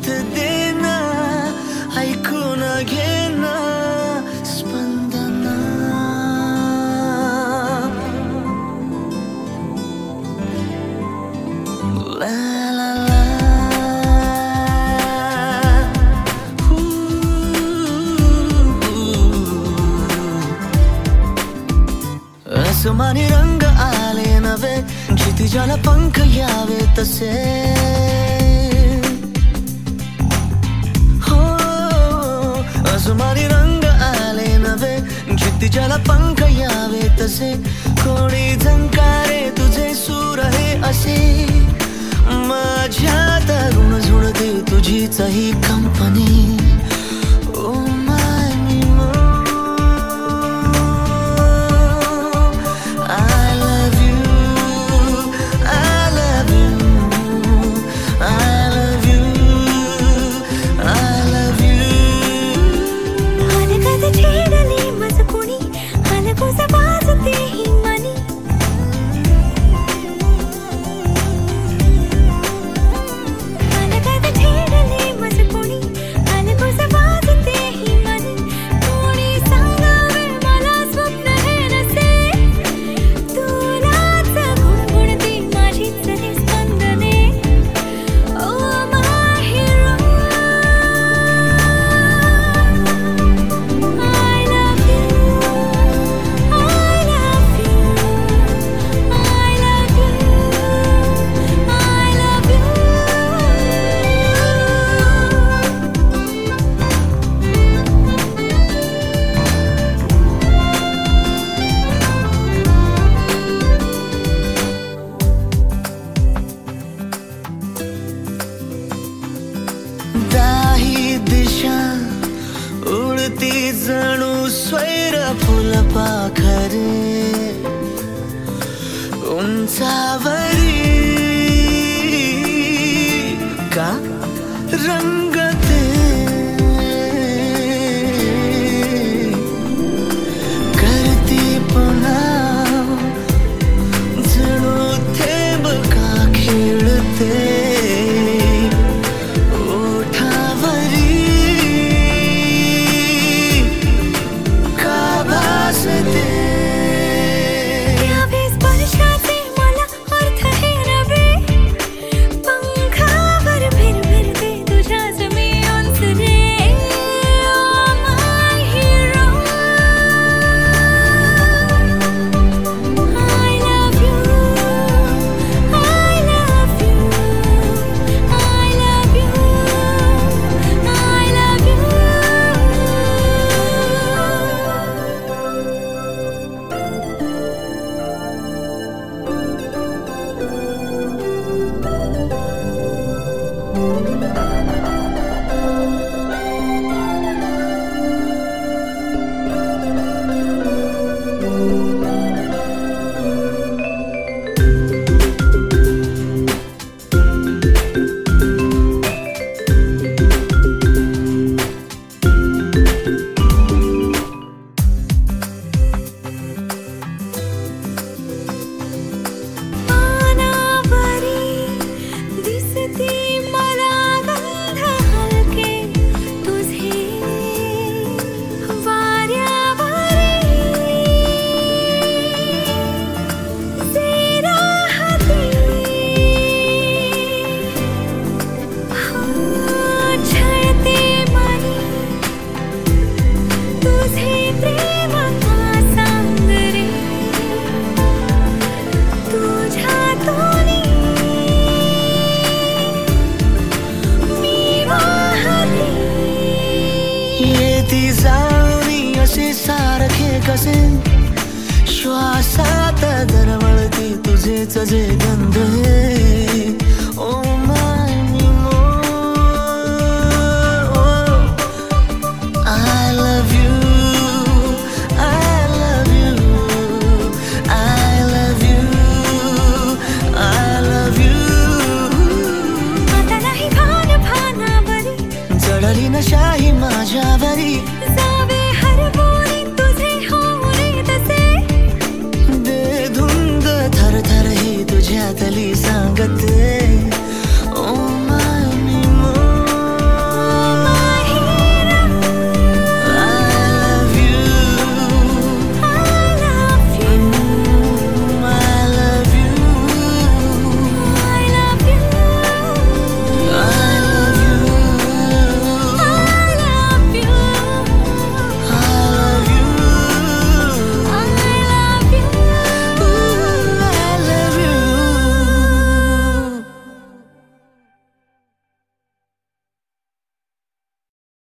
देना, ऐकून घेना स्पंदना. ला ला ला आसमानी रंग आले नवे, क्षितिजाला पंख यावे तसे. हो आसमानी रंग आले नवे, क्षितिजाला पंख यावे तसे. कोणी झंकारे तुझे सूर हे असे, माझ्यात ऋण झुळते तुझीच ही कंपनी. ओ माय मी उडती जणू स्वैर फुल पाखरे उंचावरी. का रंगते करती पुन्हा, जणू थेंब का खेळते ती जाणी असे सारखे कसे, श्वासात दरवळती तुझेच जे गंध. ओ